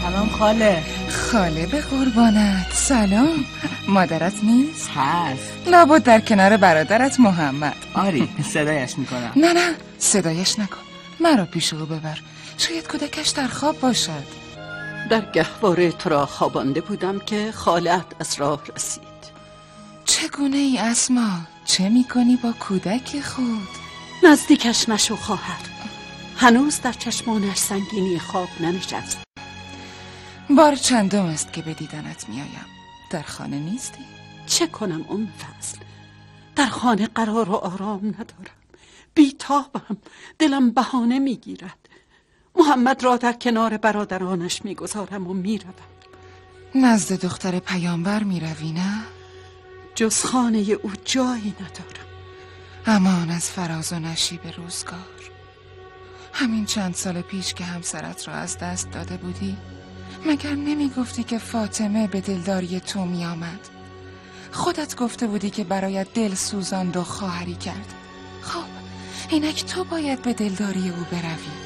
سلام خاله. خاله به قربانت. سلام. مادرت نیست؟ هست. لابد در کنار برادرت محمد. آری صدایش میکنم. نه صدایش نکن، مرا پیش او ببر، شاید کودکش در خواب باشد. در گهواره تو را خوابانده بودم که خاله‌ات از راه رسید. چگونه ای اسما؟ چه میکنی با کودک خود؟ نزدیکش نشو خواهر، هنوز در چشمانش سنگینی خواب ننشست. بار چندم است که به دیدنت میآیم. در خانه نیستی؟ چه کنم ام فضل، در خانه قرار و آرام ندارم، بیتابم، دلم بهانه میگیرد. محمد را در کنار برادرانش میگذارم و میروم. نزد دختر پیامبر میروی نه؟ جز خانه او جایی ندارم. امان از فراز و نشیب روزگار. همین چند سال پیش که همسرت را از دست داده بودی، مگر نمی گفتی که فاطمه به دلداری تو می آمد؟ خودت گفته بودی که برایت دل سوزاند و خواهری کرد. خب اینک تو باید به دلداری او بروی.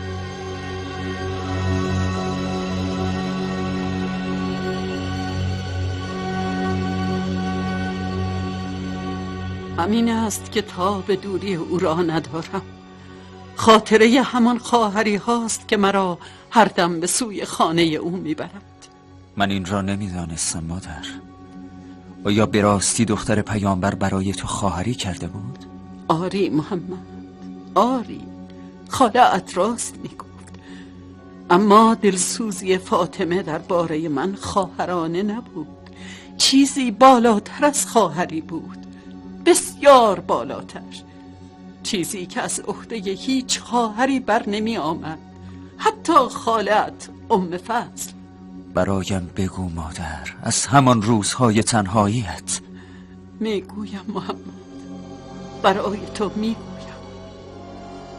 همین است که تا به دوری او را ندارم. خاطره همان خواهری هاست که مرا هر دم به سوی خانه او میبرد. من این را نمیدانستم مادر. آیا به راستی دختر پیامبر برای تو خواهری کرده بود؟ آری محمد، آری، خاله‌ات راست میگفت. اما دلسوزی فاطمه درباره من خواهرانه نبود، چیزی بالاتر از خواهری بود، بسیار بالاتر، چیزی که از عهده هیچ خواهری بر نمی آمد، حتی خاله‌ات ام فضل. برایم بگو مادر، از همان روزهای تنهاییت. میگویم محمد، برای تو میگویم.